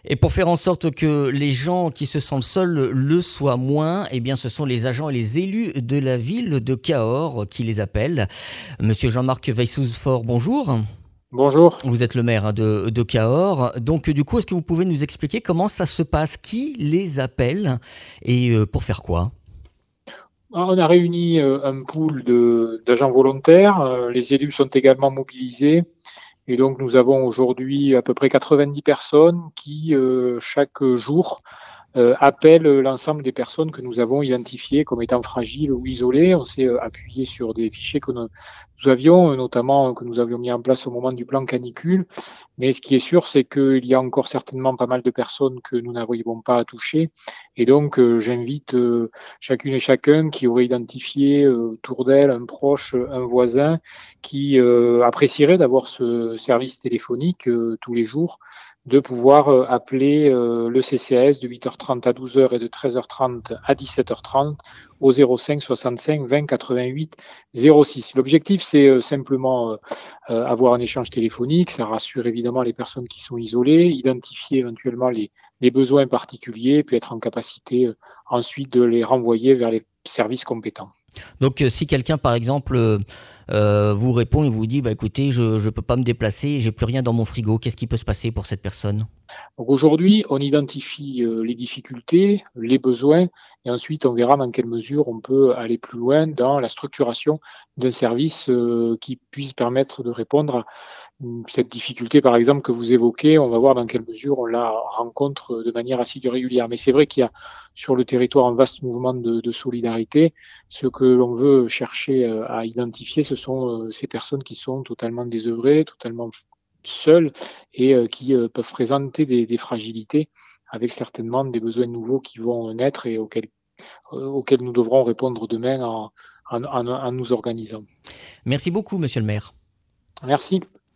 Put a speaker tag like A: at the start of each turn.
A: Et pour faire en sorte que les gens qui se sentent seuls le soient moins, eh bien, ce sont les agents et les élus de la ville de Cahors qui les appellent. Monsieur Jean-Marc Weissouzfort, bonjour.
B: Bonjour.
A: Vous êtes le maire de Cahors. Donc, du coup, est-ce que vous pouvez nous expliquer comment ça se passe? Qui les appelle et pour faire quoi?
B: On a réuni un pool d'agents volontaires. Les élus sont également mobilisés. Et donc, nous avons aujourd'hui à peu près 90 personnes qui, chaque jour, appellent l'ensemble des personnes que nous avons identifiées comme étant fragiles ou isolées. On s'est appuyé sur des fichiers que nous avions, notamment que nous avions mis en place au moment du plan canicule. Mais ce qui est sûr, c'est qu'il y a encore certainement pas mal de personnes que nous n'arrivons pas à toucher. Et donc, j'invite chacune et chacun qui aurait identifié autour d'elle un proche, un voisin, qui apprécierait d'avoir ce service téléphonique tous les jours, de pouvoir appeler le CCAS de 8h30 à 12h et de 13h30 à 17h30 au 05 65 20 88 06. L'objectif, c'est simplement avoir un échange téléphonique. Ça rassure évidemment les personnes qui sont isolées, identifier éventuellement les besoins particuliers, puis être en capacité ensuite de les renvoyer vers les services compétents.
A: Donc, si quelqu'un, par exemple, vous répond et vous dit, bah écoutez, je ne peux pas me déplacer, j'ai plus rien dans mon frigo, qu'est-ce qui peut se passer pour cette personne?
B: Donc aujourd'hui, on identifie les difficultés, les besoins, et ensuite on verra dans quelle mesure on peut aller plus loin dans la structuration d'un service qui puisse permettre de répondre à cette difficulté, par exemple, que vous évoquez. On va voir dans quelle mesure on la rencontre de manière assez régulière. Mais c'est vrai qu'il y a sur le territoire un vaste mouvement de solidarité. Ce que l'on veut chercher à identifier, ce sont ces personnes qui sont totalement désœuvrées, totalement seuls et qui peuvent présenter des fragilités avec certainement des besoins nouveaux qui vont naître et auxquels nous devrons répondre demain en nous organisant.
A: Merci beaucoup, monsieur le maire.
B: Merci.